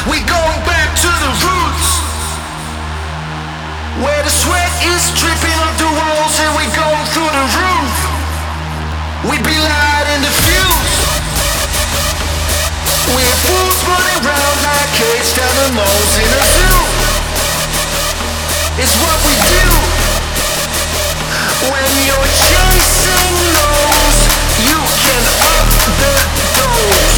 We going back to the roots, where the sweat is dripping off the walls and we going through the roof. We be light in the fuse. We're fools running round like caged animals in a zoo. It's what we do when you're chasing lows. You can up the dose.